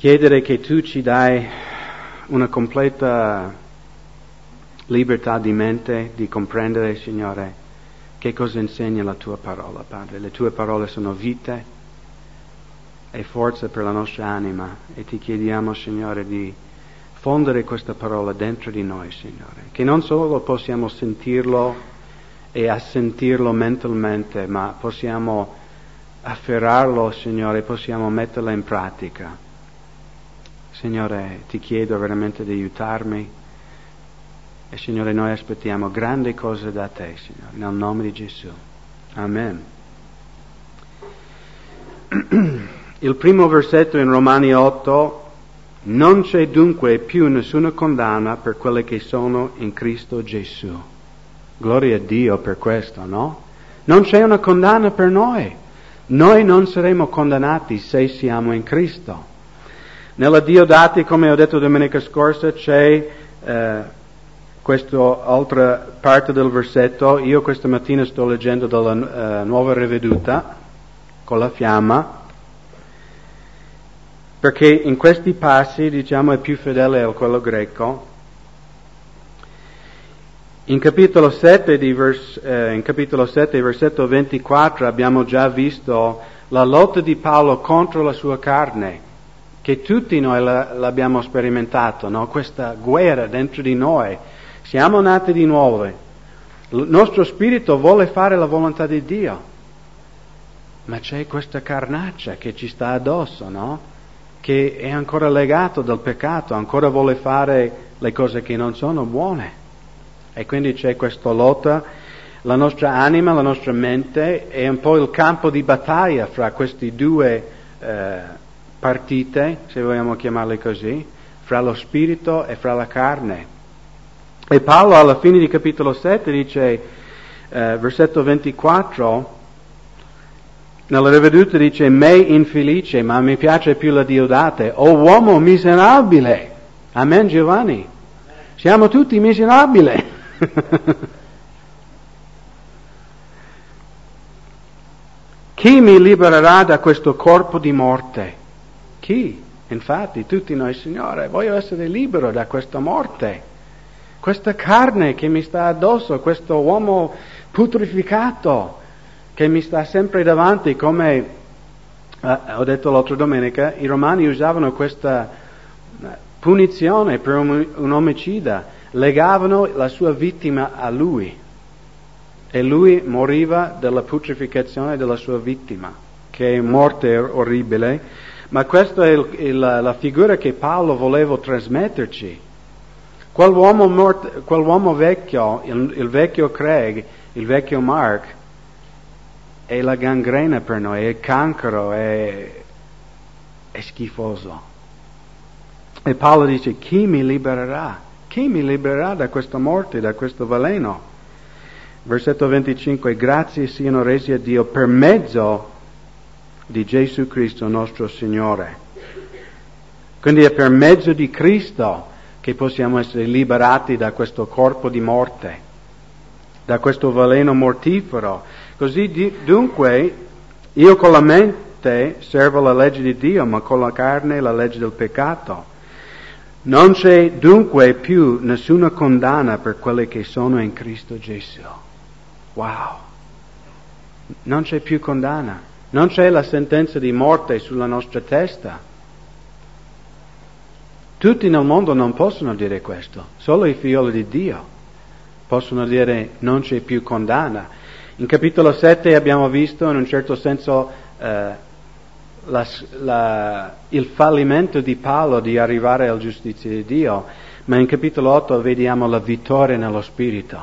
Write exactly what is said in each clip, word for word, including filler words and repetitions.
chiedere che tu ci dai una completa libertà di mente, di comprendere, Signore, che cosa insegna la tua parola, Padre. Le tue parole sono vite e forza per la nostra anima e ti chiediamo, Signore, di fondere questa parola dentro di noi, Signore, che non solo possiamo sentirlo e assentirlo mentalmente, ma possiamo afferrarlo, Signore, possiamo metterlo in pratica. Signore, ti chiedo veramente di aiutarmi e, Signore, noi aspettiamo grandi cose da te, Signore, nel nome di Gesù. Amen. Il primo versetto in Romani otto: non c'è dunque più nessuna condanna per quelli che sono in Cristo Gesù. Gloria a Dio per questo, no? Non c'è una condanna per noi. Noi non saremo condannati se siamo in Cristo. Nella Diodati, come ho detto domenica scorsa, c'è eh, questa altra parte del versetto. Io questa mattina sto leggendo dalla uh, Nuova Riveduta con la fiamma, perché in questi passi, diciamo, è più fedele a quello greco. In capitolo sette, di vers, eh, in capitolo sette, versetto ventiquattro, abbiamo già visto la lotta di Paolo contro la sua carne, che tutti noi la, l'abbiamo sperimentato, no? Questa guerra dentro di noi. Siamo nati di nuovo. Il nostro spirito vuole fare la volontà di Dio, ma c'è questa carnaccia che ci sta addosso, no? Che è ancora legato dal peccato, ancora vuole fare le cose che non sono buone. E quindi c'è questa lotta. La nostra anima, la nostra mente è un po' il campo di battaglia fra questi due eh, partite, se vogliamo chiamarle così, fra lo spirito e fra la carne. E Paolo alla fine di capitolo sette dice, eh, versetto ventiquattro, nella riveduta dice: me infelice, ma mi piace più la Diodate, o uomo miserabile. Amen, Giovanni? Siamo tutti miserabili. Chi mi libererà da questo corpo di morte? Chi? Infatti, tutti noi, Signore, voglio essere libero da questa morte. Questa carne che mi sta addosso, questo uomo putrificato che mi sta sempre davanti, come eh, ho detto l'altra domenica, i romani usavano questa punizione per un, un omicida. Legavano la sua vittima a lui e lui moriva della putrificazione della sua vittima, che è morte orribile, ma questa è il, il, la figura che Paolo voleva trasmetterci. Quell'uomo, mort, quell'uomo vecchio, il, il vecchio Craig, il vecchio Mark, è la gangrena per noi, è il cancro, è, è schifoso. E Paolo dice: chi mi libererà? Chi mi libererà da questa morte, da questo veleno? Versetto venticinque: grazie siano resi a Dio per mezzo di Gesù Cristo nostro Signore. Quindi è per mezzo di Cristo che possiamo essere liberati da questo corpo di morte, da questo veleno mortifero. Così di, dunque io con la mente servo la legge di Dio, ma con la carne la legge del peccato. Non c'è dunque più nessuna condanna per quelli che sono in Cristo Gesù. Wow! Non c'è più condanna. Non c'è la sentenza di morte sulla nostra testa. Tutti nel mondo non possono dire questo. Solo i figlioli di Dio possono dire non c'è più condanna. In capitolo sette abbiamo visto in un certo senso eh, La, la, il fallimento di Paolo di arrivare alla giustizia di Dio, ma in capitolo otto vediamo la vittoria nello Spirito.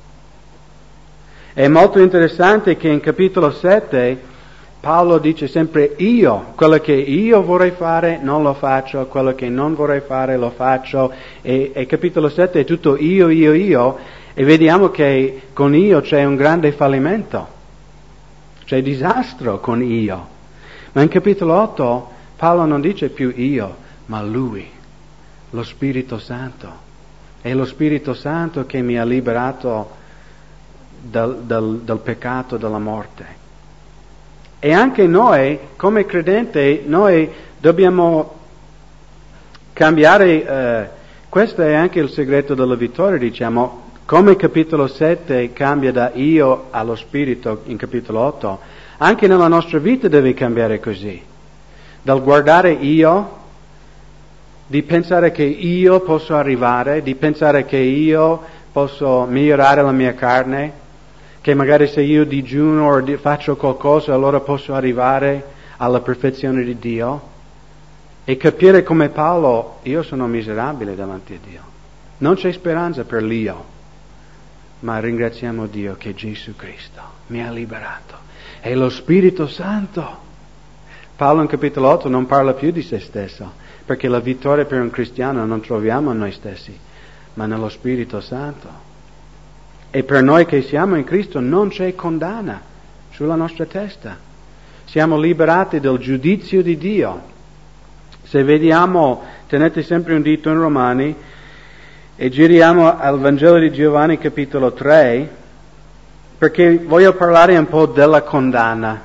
È molto interessante che in capitolo sette Paolo dice sempre io, quello che io vorrei fare non lo faccio, quello che non vorrei fare lo faccio, e, e capitolo sette è tutto io, io, io, e vediamo che con io c'è un grande fallimento, c'è disastro con io. Ma in capitolo otto Paolo non dice più io, ma lui, lo Spirito Santo. È lo Spirito Santo che mi ha liberato dal, dal, dal peccato, dalla morte. E anche noi, come credenti, noi dobbiamo cambiare, eh, questo è anche il segreto della vittoria, diciamo, come capitolo sette cambia da io allo spirito in capitolo otto, anche nella nostra vita deve cambiare così. Dal guardare io, di pensare che io posso arrivare, di pensare che io posso migliorare la mia carne, che magari se io digiuno o faccio qualcosa allora posso arrivare alla perfezione di Dio, e capire come Paolo, io sono miserabile davanti a Dio. Non c'è speranza per l'io, ma ringraziamo Dio che Gesù Cristo mi ha liberato. E lo Spirito Santo. Paolo in capitolo otto non parla più di se stesso, perché la vittoria per un cristiano non troviamo in noi stessi, ma nello Spirito Santo. E per noi che siamo in Cristo non c'è condanna sulla nostra testa. Siamo liberati dal giudizio di Dio. Se vediamo, tenete sempre un dito in Romani e giriamo al Vangelo di Giovanni capitolo tre, perché voglio parlare un po' della condanna.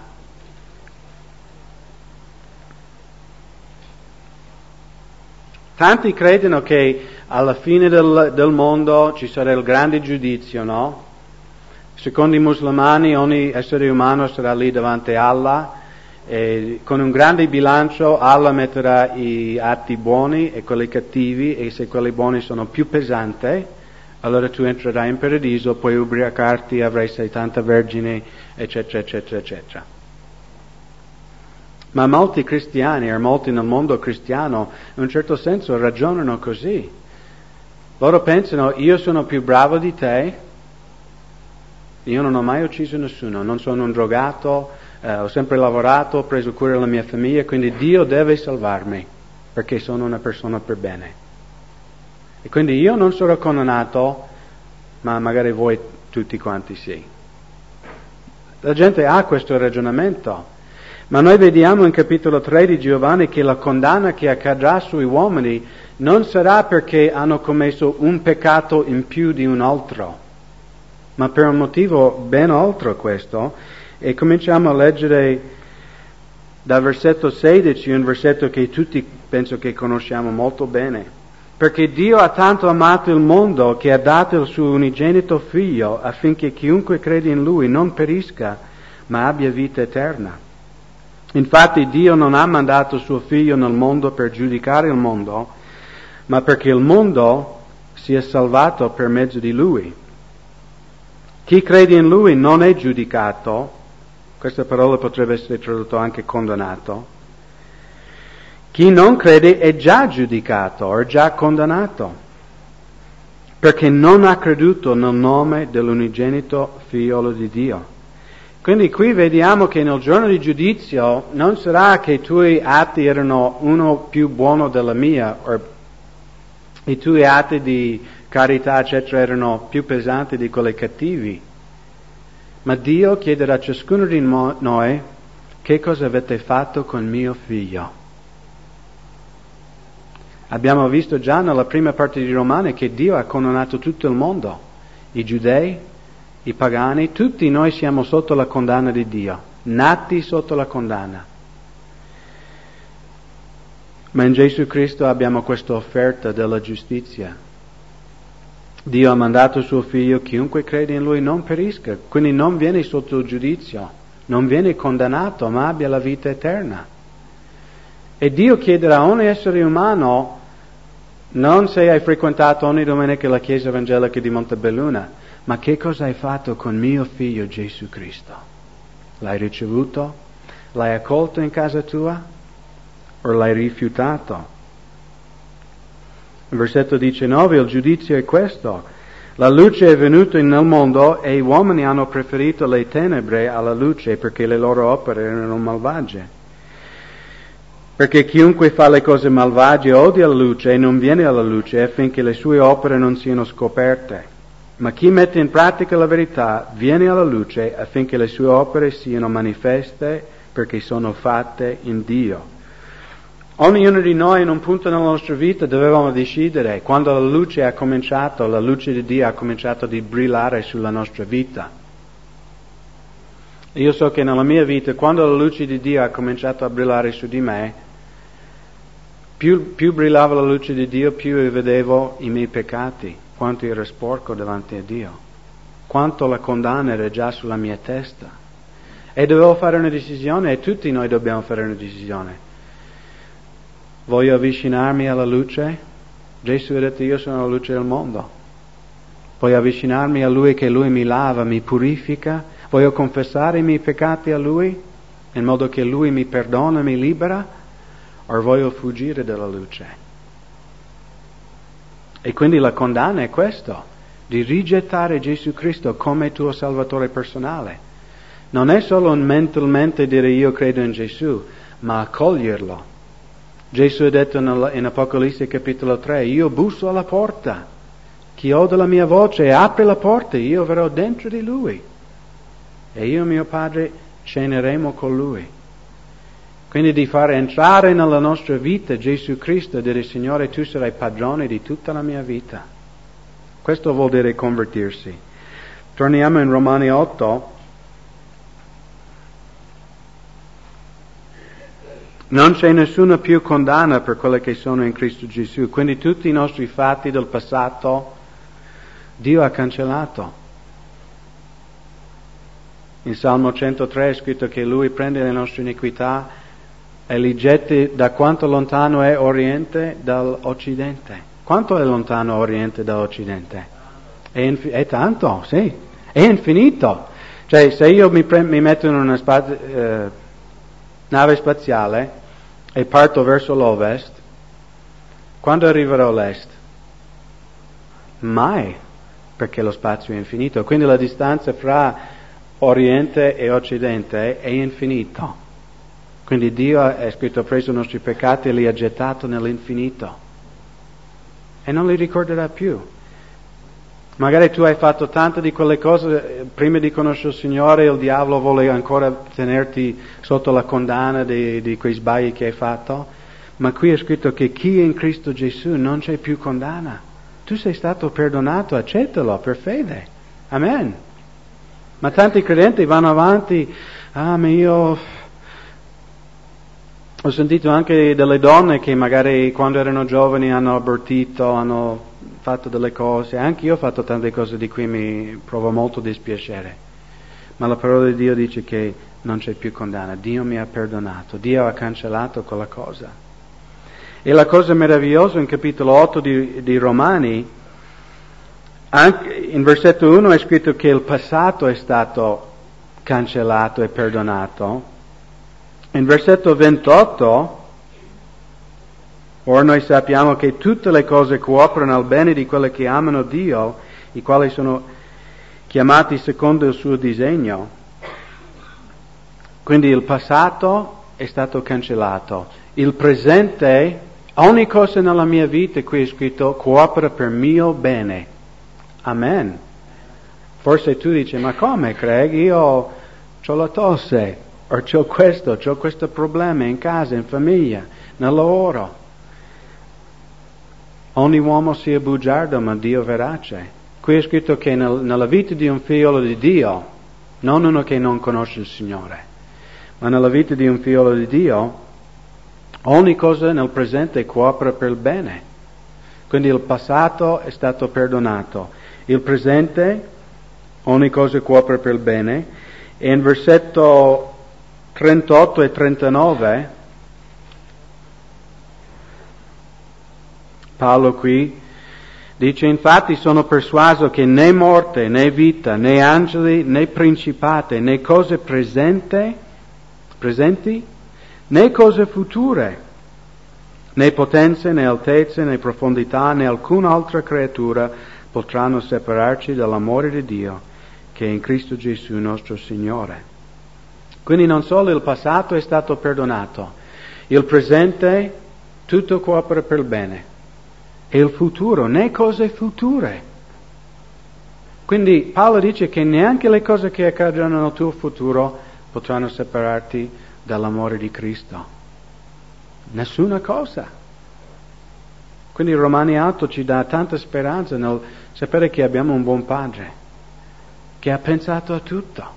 Tanti credono che alla fine del, del mondo ci sarà il grande giudizio, no? Secondo i musulmani ogni essere umano sarà lì davanti a Allah, e con un grande bilancio Allah metterà i atti buoni e quelli cattivi, e se quelli buoni sono più pesanti, allora tu entrerai in paradiso, puoi ubriacarti, avrai settanta vergini, eccetera, eccetera, eccetera. Ma molti cristiani, o molti nel mondo cristiano, in un certo senso ragionano così. Loro pensano, io sono più bravo di te, io non ho mai ucciso nessuno, non sono un drogato, eh, ho sempre lavorato, ho preso cura della mia famiglia, quindi Dio deve salvarmi, perché sono una persona per bene. E quindi io non sarò condannato, ma magari voi tutti quanti sì. La gente ha questo ragionamento. Ma noi vediamo in capitolo tre di Giovanni che la condanna che accadrà sui uomini non sarà perché hanno commesso un peccato in più di un altro, ma per un motivo ben oltre questo. E cominciamo a leggere dal versetto sedici, un versetto che tutti penso che conosciamo molto bene. Perché Dio ha tanto amato il mondo che ha dato il suo unigenito figlio affinché chiunque crede in Lui non perisca, ma abbia vita eterna. Infatti Dio non ha mandato suo figlio nel mondo per giudicare il mondo, ma perché il mondo sia salvato per mezzo di Lui. Chi crede in Lui non è giudicato, questa parola potrebbe essere tradotta anche condannato. Chi non crede è già giudicato o è già condannato, perché non ha creduto nel nome dell'unigenito figliolo di Dio. Quindi qui vediamo che nel giorno di giudizio non sarà che i tuoi atti erano uno più buono della mia, o i tuoi atti di carità, eccetera, erano più pesanti di quelli cattivi. Ma Dio chiederà a ciascuno di noi: che cosa avete fatto con mio figlio? Abbiamo visto già nella prima parte di Romani che Dio ha condannato tutto il mondo, i giudei, i pagani, tutti noi siamo sotto la condanna di Dio, nati sotto la condanna. Ma in Gesù Cristo abbiamo questa offerta della giustizia. Dio ha mandato suo figlio, chiunque crede in Lui non perisca, quindi non viene sotto il giudizio, non viene condannato, ma abbia la vita eterna. E Dio chiederà a ogni essere umano, non se hai frequentato ogni domenica la Chiesa Evangelica di Montebelluna, ma che cosa hai fatto con mio figlio Gesù Cristo? L'hai ricevuto? L'hai accolto in casa tua? O l'hai rifiutato? Il versetto diciannove, il giudizio è questo: la luce è venuta nel mondo e gli uomini hanno preferito le tenebre alla luce perché le loro opere erano malvagie. Perché chiunque fa le cose malvagie odia la luce e non viene alla luce affinché le sue opere non siano scoperte. Ma chi mette in pratica la verità viene alla luce affinché le sue opere siano manifeste perché sono fatte in Dio. Ognuno di noi in un punto nella nostra vita dovevamo decidere, quando la luce ha cominciato, la luce di Dio ha cominciato di brillare sulla nostra vita. Io so che nella mia vita, quando la luce di Dio ha cominciato a brillare su di me, Più, più brillava la luce di Dio, più io vedevo i miei peccati, quanto ero sporco davanti a Dio, quanto la condanna era già sulla mia testa. E dovevo fare una decisione, e tutti noi dobbiamo fare una decisione. Voglio avvicinarmi alla luce? Gesù ha detto: io sono la luce del mondo. Voglio avvicinarmi a Lui, che Lui mi lava, mi purifica? Voglio confessare i miei peccati a Lui, in modo che Lui mi perdona, mi libera? O voglio fuggire dalla luce? E quindi la condanna è questo, di rigettare Gesù Cristo come tuo Salvatore personale. Non è solo mentalmente dire io credo in Gesù, ma accoglierlo. Gesù ha detto in Apocalisse capitolo tre: io busso alla porta, chi ode la mia voce apre la porta, io verrò dentro di lui e io e mio Padre ceneremo con lui. Quindi di far entrare nella nostra vita Gesù Cristo e dire: Signore, tu sarai padrone di tutta la mia vita. Questo vuol dire convertirsi. Torniamo in Romani otto. Non c'è nessuna più condanna per quelle che sono in Cristo Gesù. Quindi tutti i nostri fatti del passato Dio ha cancellato. In Salmo centotré è scritto che Lui prende le nostre iniquità e li getti da quanto lontano è Oriente dall'Occidente. Quanto è lontano Oriente dall'Occidente? È, infi- è tanto, sì, è infinito. Cioè, se io mi, pre- mi metto in una spa- eh, nave spaziale e parto verso l'ovest, quando arriverò all'est? Mai, perché lo spazio è infinito. Quindi la distanza fra Oriente e Occidente è infinito. Quindi Dio è scritto: ha preso i nostri peccati e li ha gettato nell'infinito e non li ricorderà più. Magari tu hai fatto tante di quelle cose prima di conoscere il Signore, il diavolo vuole ancora tenerti sotto la condanna di, di quei sbagli che hai fatto, ma qui è scritto che chi è in Cristo Gesù non c'è più condanna. Tu sei stato perdonato, accettalo per fede. Amen. Ma tanti credenti vanno avanti: ah, ma io... Ho sentito anche delle donne che magari quando erano giovani hanno abortito, hanno fatto delle cose. Anche io ho fatto tante cose di cui mi provo molto dispiacere. Ma la parola di Dio dice che non c'è più condanna. Dio mi ha perdonato. Dio ha cancellato quella cosa. E la cosa meravigliosa in capitolo otto di, di Romani, anche in versetto uno è scritto che il passato è stato cancellato e perdonato. In versetto ventotto, ora noi sappiamo che tutte le cose cooperano al bene di quelli che amano Dio, i quali sono chiamati secondo il suo disegno. Quindi il passato è stato cancellato. Il presente, ogni cosa nella mia vita, qui è scritto, coopera per mio bene. Amen. Forse tu dici: ma come, Craig? Io ho la tosse. O c'ho questo, c'ho questo problema in casa, in famiglia, nel lavoro. Ogni uomo sia bugiardo, ma Dio verace. Qui è scritto che nel, nella vita di un figlio di Dio, non uno che non conosce il Signore, ma nella vita di un figlio di Dio, ogni cosa nel presente coopera per il bene. Quindi il passato è stato perdonato. Il presente, ogni cosa coopera per il bene. E in versetto trentotto e trentanove, Paolo qui dice: infatti sono persuaso che né morte, né vita, né angeli, né principate, né cose presente, presenti, né cose future, né potenze, né altezze, né profondità, né alcun'altra creatura potranno separarci dall'amore di Dio che è in Cristo Gesù nostro Signore. Quindi non solo il passato è stato perdonato, il presente tutto coopera per il bene, e il futuro, né cose future. Quindi Paolo dice che neanche le cose che accadranno nel tuo futuro potranno separarti dall'amore di Cristo. Nessuna cosa. Quindi Romani otto ci dà tanta speranza nel sapere che abbiamo un buon Padre, che ha pensato a tutto.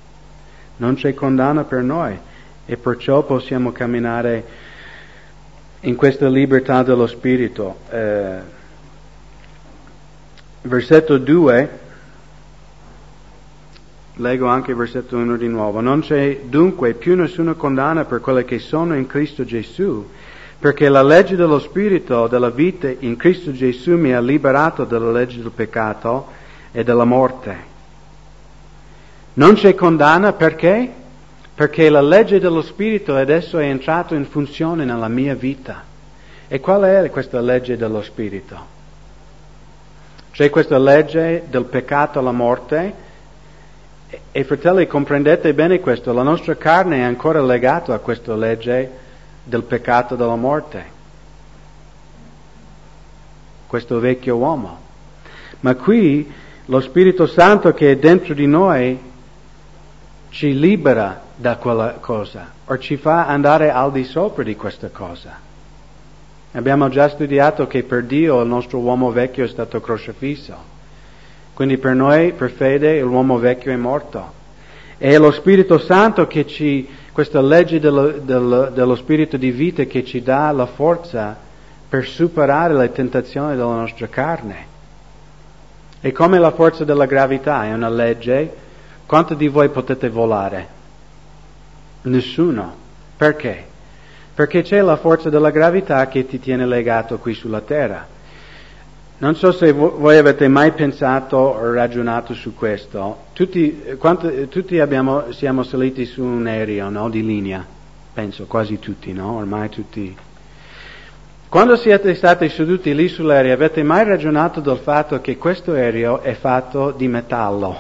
Non c'è condanna per noi e perciò possiamo camminare in questa libertà dello spirito. Eh, versetto due, leggo anche versetto uno di nuovo. Non c'è dunque più nessuna condanna per quelle che sono in Cristo Gesù, perché la legge dello spirito della vita in Cristo Gesù mi ha liberato dalla legge del peccato e della morte. Non c'è condanna perché? Perché la legge dello spirito adesso è entrata in funzione nella mia vita. E qual è questa legge dello spirito? C'è questa legge del peccato e la morte. E, e fratelli, comprendete bene questo, la nostra carne è ancora legata a questa legge del peccato e della morte, questo vecchio uomo. Ma qui lo Spirito Santo che è dentro di noi ci libera da quella cosa, o ci fa andare al di sopra di questa cosa. Abbiamo già studiato che per Dio il nostro uomo vecchio è stato crocifisso, quindi per noi, per fede, l'uomo vecchio è morto. E è lo Spirito Santo che ci, questa legge dello, dello, dello Spirito di vita che ci dà la forza per superare le tentazioni della nostra carne. E come la forza della gravità è una legge, quanti di voi potete volare? Nessuno. Perché? Perché c'è la forza della gravità che ti tiene legato qui sulla terra. Non so se voi avete mai pensato o ragionato su questo. Tutti, quanti, tutti abbiamo, siamo saliti su un aereo, no? Di linea. Penso quasi tutti, no? Ormai tutti. Quando siete stati seduti lì sull'aereo, avete mai ragionato del fatto che questo aereo è fatto di metallo?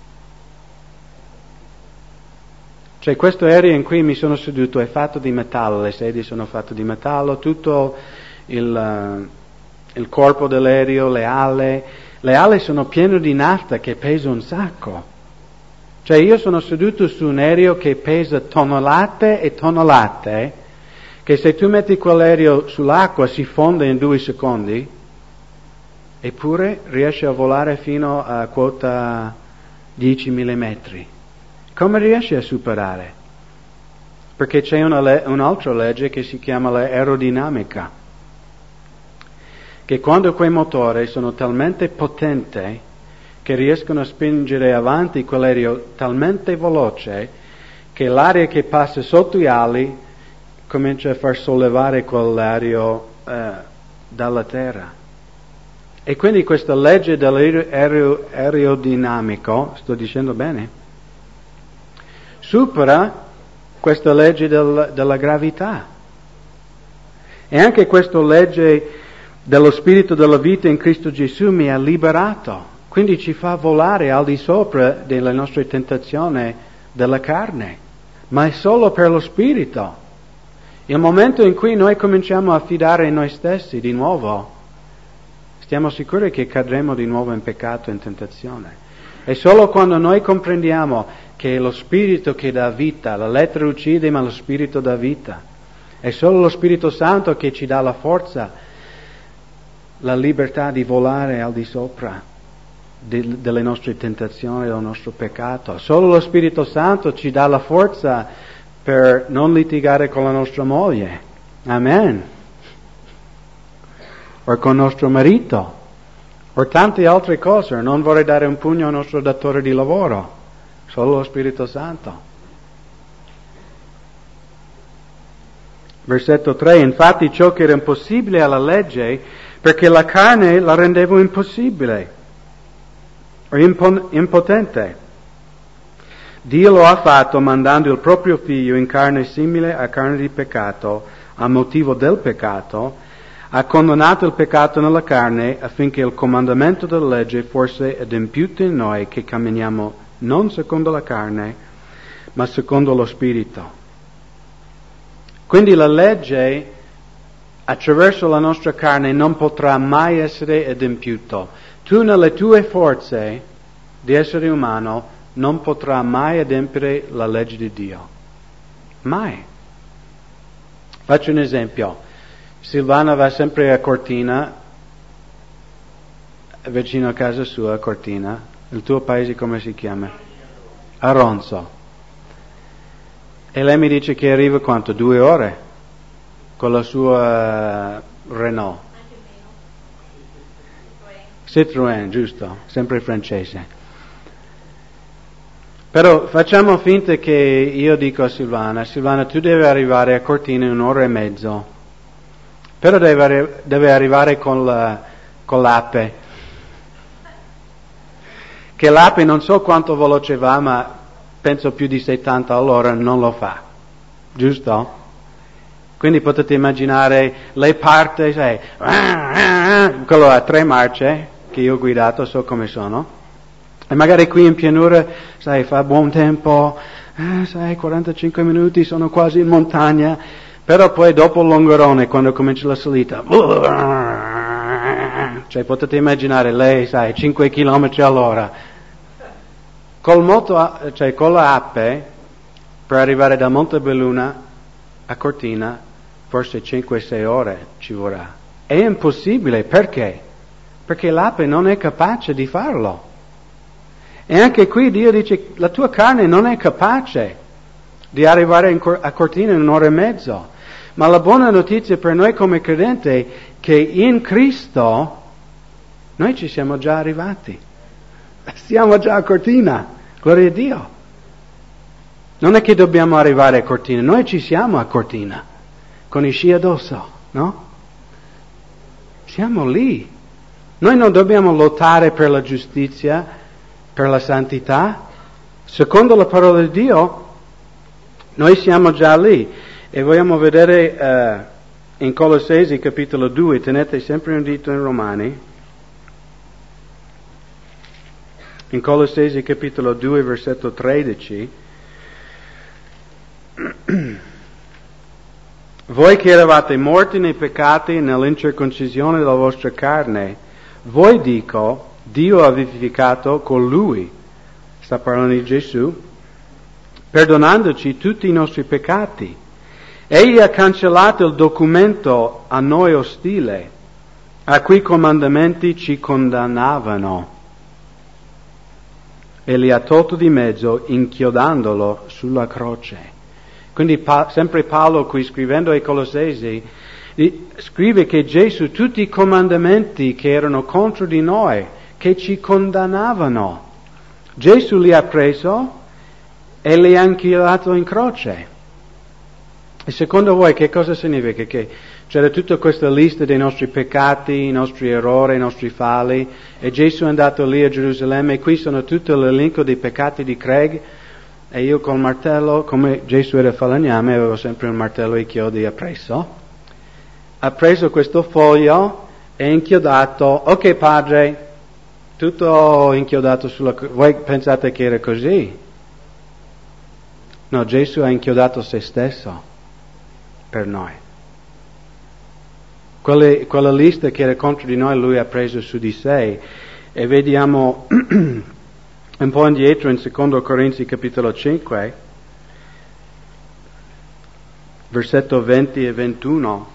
Cioè questo aereo in cui mi sono seduto è fatto di metallo, le sedie sono fatte di metallo, tutto il... il corpo dell'aereo, le ali, le ali sono piene di nafta che pesa un sacco. Cioè io sono seduto su un aereo che pesa tonnellate e tonnellate, che se tu metti quell'aereo sull'acqua si fonde in due secondi, eppure riesce a volare fino a quota dieci millimetri. Come riesce a superare? Perché c'è una le- un'altra legge che si chiama l'aerodinamica, che quando quei motori sono talmente potenti che riescono a spingere avanti quell'aereo talmente veloce che l'aria che passa sotto gli ali comincia a far sollevare quell'aereo eh, dalla terra. E quindi questa legge dell'aerodinamico, sto dicendo bene, supera questa legge del, della gravità. E anche questa legge dello spirito della vita in Cristo Gesù mi ha liberato, quindi ci fa volare al di sopra delle nostre tentazioni della carne, ma è solo per lo spirito. Il momento in cui noi cominciamo a fidare in noi stessi di nuovo, stiamo sicuri che cadremo di nuovo in peccato e in tentazione. È solo quando noi comprendiamo che è lo spirito che dà vita, la lettera uccide ma lo spirito dà vita, è solo lo Spirito Santo che ci dà la forza, la libertà di volare al di sopra de, delle nostre tentazioni, del nostro peccato. Solo lo Spirito Santo ci dà la forza per non litigare con la nostra moglie. Amen. O con il nostro marito. O tante altre cose. Non vorrei dare un pugno al nostro datore di lavoro. Solo lo Spirito Santo. Versetto tre. Infatti ciò che era impossibile alla legge, perché la carne la rendeva impossibile, o impotente. Dio lo ha fatto mandando il proprio figlio in carne simile a carne di peccato, a motivo del peccato, ha condannato il peccato nella carne affinché il comandamento della legge fosse adempiuto in noi che camminiamo non secondo la carne, ma secondo lo Spirito. Quindi la legge attraverso la nostra carne non potrà mai essere adempiuto. Tu nelle tue forze di essere umano non potrai mai adempiere la legge di Dio. Mai. Faccio un esempio. Silvana va sempre a Cortina, vicino a casa sua, a Cortina. Il tuo paese come si chiama? Aronzo. E lei mi dice che arriva quanto? Due ore? con la sua Renault. Citroën, giusto, sempre francese. Però facciamo finta che io dico a Silvana, Silvana tu devi arrivare a Cortina in un'ora e mezzo, però deve, deve arrivare con, la, con l'ape, che l'ape non so quanto veloce va, ma penso più di settanta all'ora non lo fa, giusto? Quindi potete immaginare, lei parte, sai, quello a tre marce, che io ho guidato, so come sono, e magari qui in pianura, sai, fa buon tempo, eh, sai, quarantacinque minuti, sono quasi in montagna, però poi dopo il longorone, quando comincia la salita, cioè potete immaginare lei, sai, cinque chilometri all'ora, col moto, cioè con la ape, per arrivare da Montebelluna a Cortina, forse cinque sei ore ci vorrà. È impossibile, perché? Perché l'ape non è capace di farlo. E anche qui Dio dice, la tua carne non è capace di arrivare in, a Cortina in un'ora e mezzo. Ma la buona notizia per noi come credenti è che in Cristo noi ci siamo già arrivati. Siamo già a Cortina, gloria a Dio. Non è che dobbiamo arrivare a Cortina, noi ci siamo a Cortina, con i sci addosso, no? Siamo lì. Noi non dobbiamo lottare per la giustizia, per la santità. Secondo la parola di Dio, noi siamo già lì. E vogliamo vedere uh, in Colossesi capitolo due, tenete sempre un dito in Romani. In Colossesi capitolo due, versetto tredici. Voi che eravate morti nei peccati e nell'incirconcisione della vostra carne, voi dico, Dio ha vivificato con Lui, sta parlando di Gesù, perdonandoci tutti i nostri peccati. Egli ha cancellato il documento a noi ostile, a cui comandamenti ci condannavano, e li ha tolto di mezzo inchiodandolo sulla croce. Quindi pa- sempre Paolo qui scrivendo ai Colossesi scrive che Gesù tutti i comandamenti che erano contro di noi, che ci condannavano, Gesù li ha preso e li ha inchiodato in croce. E secondo voi che cosa significa? Che c'era tutta questa lista dei nostri peccati, i nostri errori, i nostri falli, e Gesù è andato lì a Gerusalemme e qui sono tutto l'elenco dei peccati di Craig. E io col martello, come Gesù era falegname, avevo sempre un martello e i chiodi appresso. Ha preso questo foglio e inchiodato. Ok, padre, tutto inchiodato sulla croce. Voi pensate che era così? No, Gesù ha inchiodato se stesso per noi. Quelle, quella lista che era contro di noi lui ha preso su di sé. E vediamo un po' indietro in secondo Corinzi capitolo cinque, versetto venti e ventuno.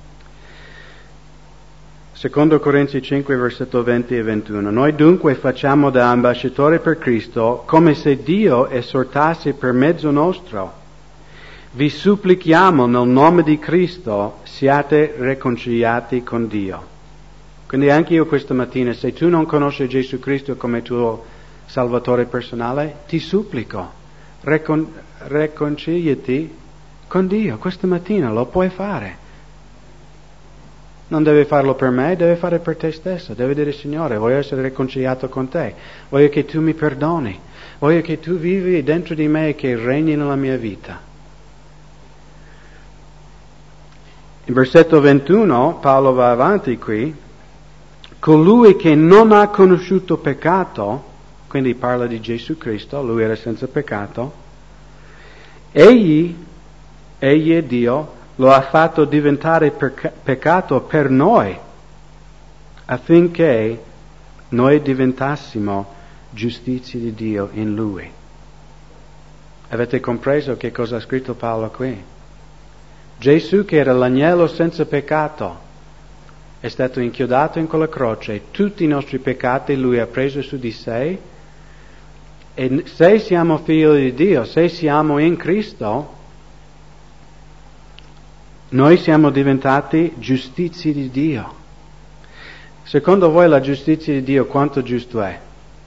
secondo Corinzi cinque, versetto venti e ventuno. Noi dunque facciamo da ambasciatori per Cristo come se Dio esortasse per mezzo nostro. Vi supplichiamo nel nome di Cristo, siate riconciliati con Dio. Quindi anche io questa mattina, se tu non conosci Gesù Cristo come tuo Salvatore personale, ti supplico, recon- riconciliati con Dio. Questa mattina lo puoi fare. Non devi farlo per me, devi fare per te stesso. Devi dire, Signore, voglio essere riconciliato con te. Voglio che tu mi perdoni. Voglio che tu vivi dentro di me e che regni nella mia vita. In versetto ventuno, Paolo va avanti qui. Colui che non ha conosciuto peccato, quindi parla di Gesù Cristo, lui era senza peccato, egli, egli è Dio, lo ha fatto diventare perca- peccato per noi, affinché noi diventassimo giustizia di Dio in Lui. Avete compreso che cosa ha scritto Paolo qui? Gesù, che era l'agnello senza peccato, è stato inchiodato in quella croce, tutti i nostri peccati lui ha preso su di sé. E se siamo figli di Dio, se siamo in Cristo, Noi siamo diventati giustizie di Dio. Secondo voi la giustizia di Dio quanto giusto è?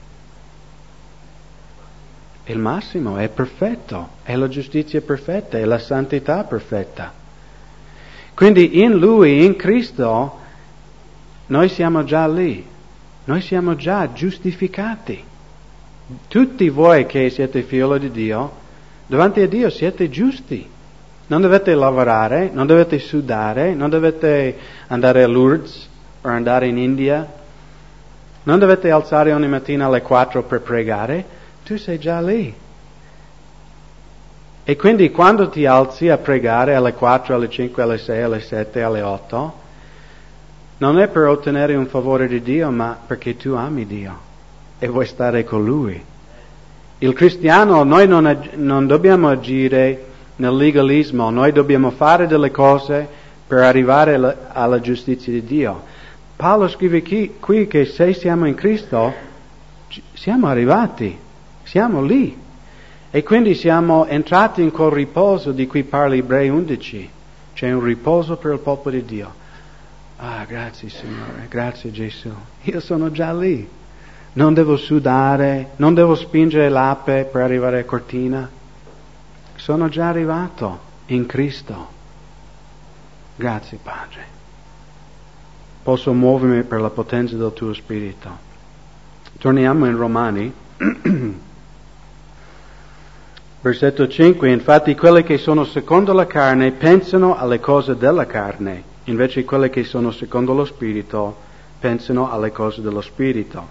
Il massimo, è perfetto, è la giustizia perfetta, è la santità perfetta. Quindi in Lui, in Cristo, noi siamo già lì, noi siamo già giustificati. Tutti voi che siete figli di Dio, davanti a Dio siete giusti. Non dovete lavorare, non dovete sudare, non dovete andare a Lourdes o andare in India, non dovete alzare ogni mattina alle quattro per pregare. Tu sei già lì. E quindi quando ti alzi a pregare alle quattro, alle cinque, alle sei, alle sette, alle otto, non è per ottenere un favore di Dio, ma perché tu ami Dio e vuoi stare con Lui. Il cristiano, noi non, ag- non dobbiamo agire nel legalismo, noi dobbiamo fare delle cose per arrivare alla, alla giustizia di Dio. Paolo scrive qui, qui che se siamo in Cristo, siamo arrivati. Siamo lì e quindi siamo entrati in quel riposo di cui parla Ebrei undici. C'è un riposo per il popolo di Dio. Ah, grazie Signore, grazie Gesù. Io sono già lì. Non devo sudare, non devo spingere l'ape per arrivare a Cortina. Sono già arrivato in Cristo. Grazie Padre. Posso muovermi per la potenza del tuo Spirito. Torniamo in Romani. Versetto cinque, infatti quelli che sono secondo la carne pensano alle cose della carne, invece quelli che sono secondo lo Spirito pensano alle cose dello Spirito.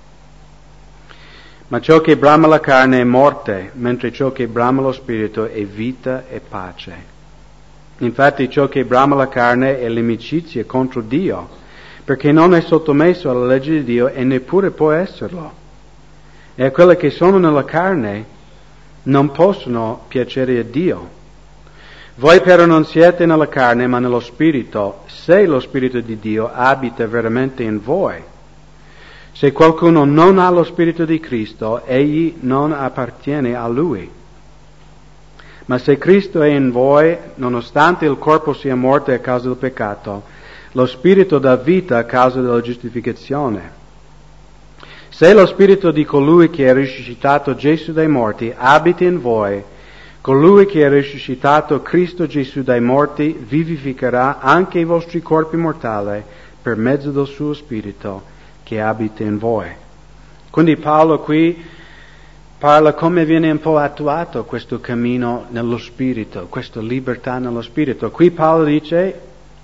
Ma ciò che brama la carne è morte, mentre ciò che brama lo Spirito è vita e pace. Infatti ciò che brama la carne è l'amicizia contro Dio, perché non è sottomesso alla legge di Dio e neppure può esserlo. E a quelli che sono nella carne non possono piacere a Dio. Voi però non siete nella carne, ma nello Spirito, se lo Spirito di Dio abita veramente in voi. Se qualcuno non ha lo Spirito di Cristo, egli non appartiene a Lui. Ma se Cristo è in voi, nonostante il corpo sia morto a causa del peccato, lo Spirito dà vita a causa della giustificazione. Se lo Spirito di colui che ha risuscitato Gesù dai morti abita in voi, colui che ha risuscitato Cristo Gesù dai morti vivificherà anche i vostri corpi mortali per mezzo del suo Spirito che abita in voi. Quindi Paolo qui parla come viene un po' attuato questo cammino nello Spirito, questa libertà nello Spirito. Qui Paolo dice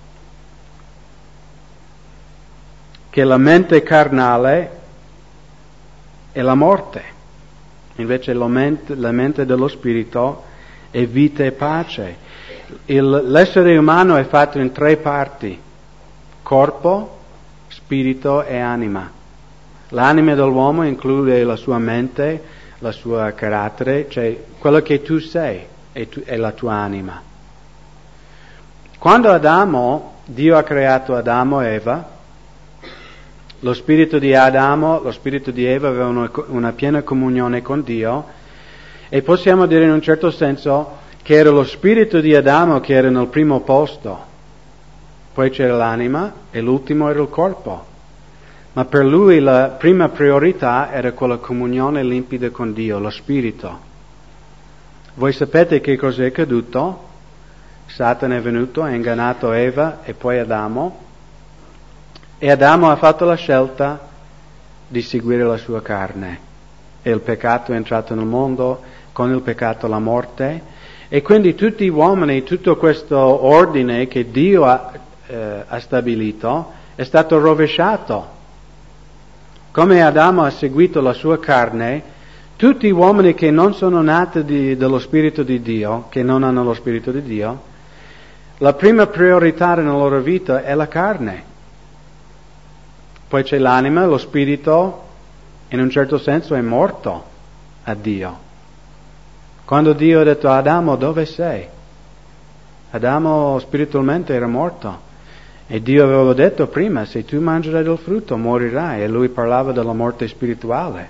che la mente carnale è la morte, invece la mente, la mente dello Spirito è vita e pace. Il, l'essere umano è fatto in tre parti: corpo, spirito e anima. L'anima dell'uomo include la sua mente, la sua carattere, cioè quello che tu sei è, tu, è la tua anima. Quando Adamo, Dio ha creato Adamo e Eva, lo spirito di Adamo, lo spirito di Eva aveva una, una piena comunione con Dio e possiamo dire in un certo senso che era lo spirito di Adamo che era nel primo posto, poi c'era l'anima e l'ultimo era il corpo. Ma per lui la prima priorità era quella comunione limpida con Dio, lo spirito. Voi sapete che cos'è accaduto? Satana è venuto, ha ingannato Eva e poi Adamo. E Adamo ha fatto la scelta di seguire la sua carne. E il peccato è entrato nel mondo, con il peccato la morte. E quindi tutti gli uomini, tutto questo ordine che Dio ha, eh, ha stabilito, è stato rovesciato. Come Adamo ha seguito la sua carne, tutti gli uomini che non sono nati di, dello Spirito di Dio, che non hanno lo Spirito di Dio, la prima priorità nella loro vita è la carne. Poi c'è l'anima, lo spirito, in un certo senso è morto a Dio. Quando Dio ha detto a Adamo, dove sei? Adamo spiritualmente era morto. E Dio aveva detto prima, se tu mangerai del frutto morirai. E lui parlava della morte spirituale.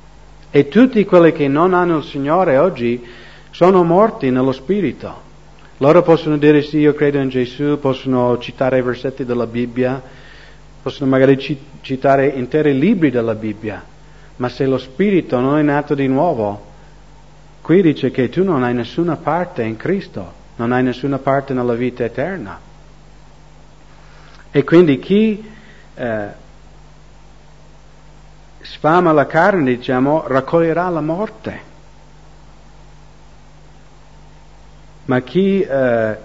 E tutti quelli che non hanno il Signore oggi sono morti nello spirito. Loro possono dire sì, io credo in Gesù, possono citare versetti della Bibbia, possono magari citare interi libri della Bibbia, ma se lo spirito non è nato di nuovo, qui dice che tu non hai nessuna parte in Cristo, non hai nessuna parte nella vita eterna. E quindi chi eh, sfama la carne, diciamo, raccoglierà la morte. Ma chi eh,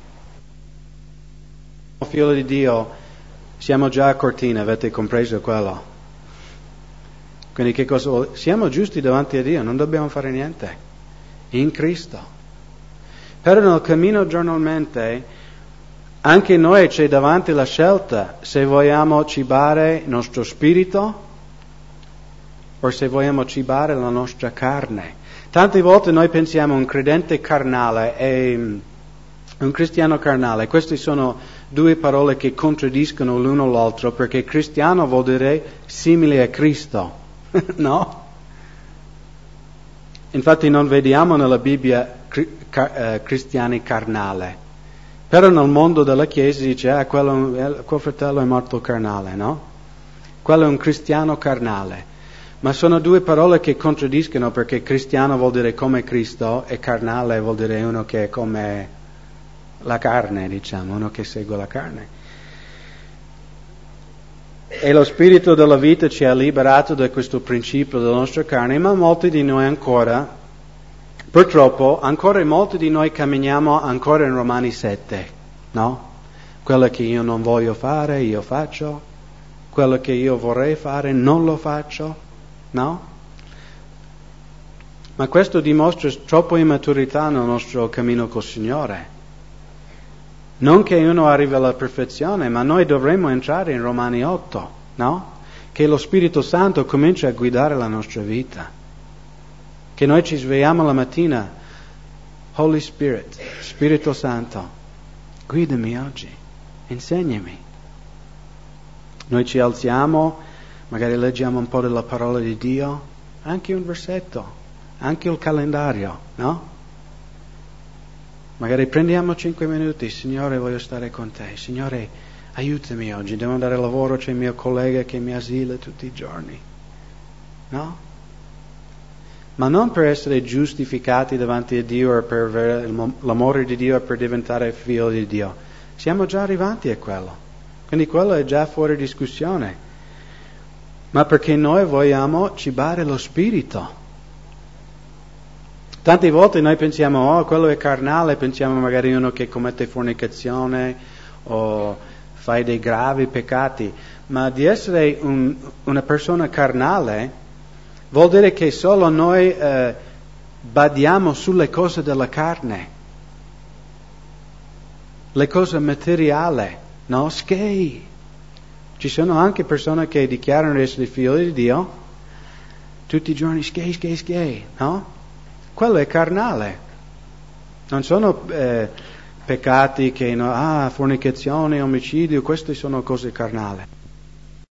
figlio di Dio, siamo già a Cortina, avete compreso quello? Quindi che cosa vuol... Siamo giusti davanti a Dio, non dobbiamo fare niente, in Cristo. Però nel cammino giornalmente, anche noi c'è davanti la scelta se vogliamo cibare il nostro spirito o se vogliamo cibare la nostra carne. Tante volte noi pensiamo un credente carnale e un cristiano carnale. Queste sono due parole che contraddiscono l'uno l'altro, perché cristiano vuol dire simile a Cristo, no? Infatti non vediamo nella Bibbia cri- car- eh, cristiani carnali, però nel mondo della Chiesa dice, ah, quello, eh, quel fratello è morto carnale, no? Quello è un cristiano carnale. Ma sono due parole che contraddiscono, perché cristiano vuol dire come Cristo e carnale vuol dire uno che è come la carne, diciamo, uno che segue la carne. E lo spirito della vita ci ha liberato da questo principio della nostra carne, ma molti di noi ancora, purtroppo, ancora molti di noi camminiamo ancora in Romani sette, no? Quello che io non voglio fare, io faccio, quello che io vorrei fare, non lo faccio. No? Ma questo dimostra troppa immaturità nel nostro cammino col Signore. Non che uno arrivi alla perfezione, ma noi dovremmo entrare in Romani otto, no? Che lo Spirito Santo comincia a guidare la nostra vita. Che noi ci svegliamo la mattina, Holy Spirit, Spirito Santo, guidami oggi, insegnami. Noi ci alziamo, magari leggiamo un po' della parola di Dio, anche un versetto, anche il calendario, no? Magari prendiamo cinque minuti, Signore voglio stare con te, Signore aiutami oggi, devo andare al lavoro, c'è il mio collega che mi asila tutti i giorni, no? Ma non per essere giustificati davanti a Dio o per avere l'amore di Dio o per diventare figlio di Dio, siamo già arrivati a quello, quindi quello è già fuori discussione. Ma perché noi vogliamo cibare lo spirito. Tante volte noi pensiamo, oh, quello è carnale, pensiamo magari uno che commette fornicazione o fa dei gravi peccati, ma di essere un, una persona carnale vuol dire che solo noi eh, badiamo sulle cose della carne, le cose materiali, no? Schei. Ci sono anche persone che dichiarano di essere figli di Dio, tutti i giorni schei, schei, schei, no? Quello è carnale. Non sono eh, peccati che, no, ah, fornicazione, omicidio, queste sono cose carnali.